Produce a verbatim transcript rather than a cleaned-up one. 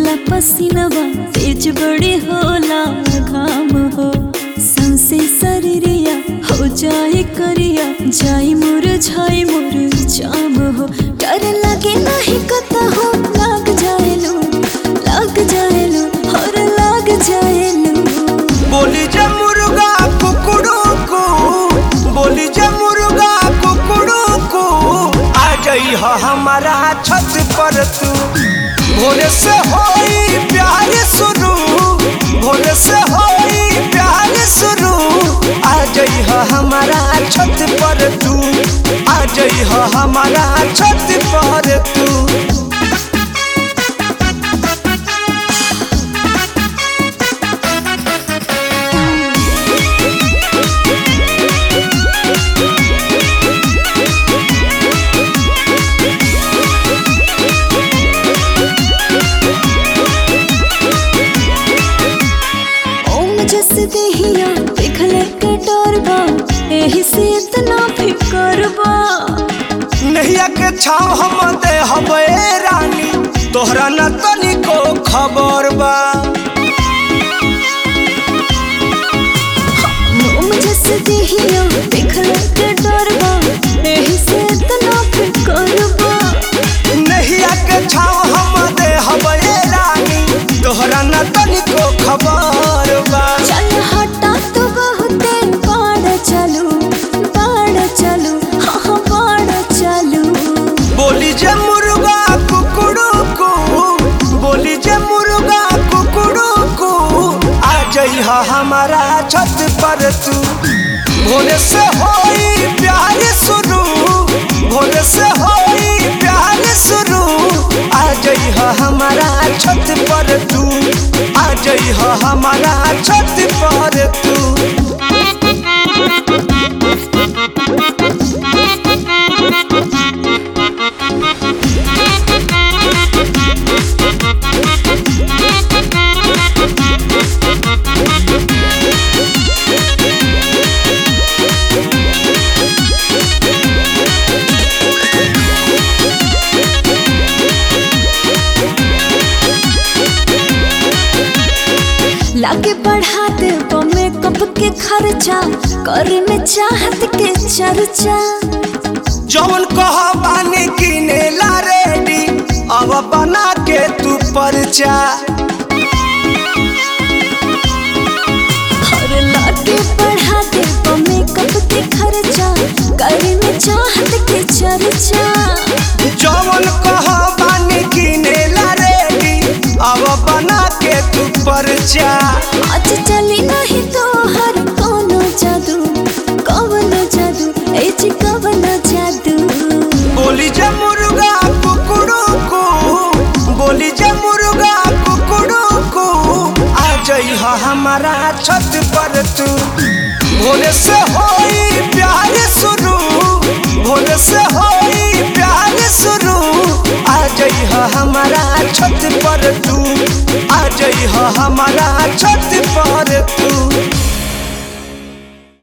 होला पसीनवा तेज बड़ी होला घाम हो सांसे शरीरिया हो जाए करिया जाई मुरझाई मोर जाम हो डर लगे नहीं कता हो लाग जाएलू लाग जाएलू और लाग जाएलू। बोली जे मुर्गा कुकड़ू को बोली जे मुर्गा कुकड़ू को आ जाई हो हमारा छत पर तू भोरे से होई प्यार शुरू भोरे से होई प्यार शुरू आ जाई हो हमारा छत पर तू आ जाई हो हमारा छत पर तू। जस देहिया देखले के डरबा एही से इतना फिकरबा नहिया के छाव हम दे हबे रानी तोहरा न तनिको खबर बा। मोम जस देहिया देखले के डरबा एही से इतना फिकरबा नहिया के छाव हम दे हबे रानी तोहरा न तनिको खबर बा। चल हटा तो बहुते बाड़ चलू बाड़ चलू हाँ हाँ बाड़ चलू। बोली जे मुर्गा कुकड़ू को बोली जे मुर्गा कुकड़ू को आ जाई हो हमारा छत पर तू भोरे से होई प्यार शुरू भोरे से होई प्यार शुरू आ जाई हो हमारा छत पर तू आ जाई हो हमारा छत पर तू। लागे बढ़ा दे मेकअप के खर्चा करे में चाहत के चर्चा जौन कहा बानी किने ला रेडी अब बना के तू परचा। और लागे बढ़ा दे मेकअप के खर्चा करे में चाहत के चर्चा जौन कहा बानी किने ला रेडी अब बना के तू परचा। आज चली नहीं तो हर कोनो जादू कवनो जादू ए जी कवनो जादू। बोली जे मुर्गा कुकड़ू को बोली जे मुर्गा कुकड़ू को आ जाई हो हमारा छत पर तू भोरे से होई प्यार शुरू भोरे से होई प्यार शुरू आ जाई हो हमारा छत पर तू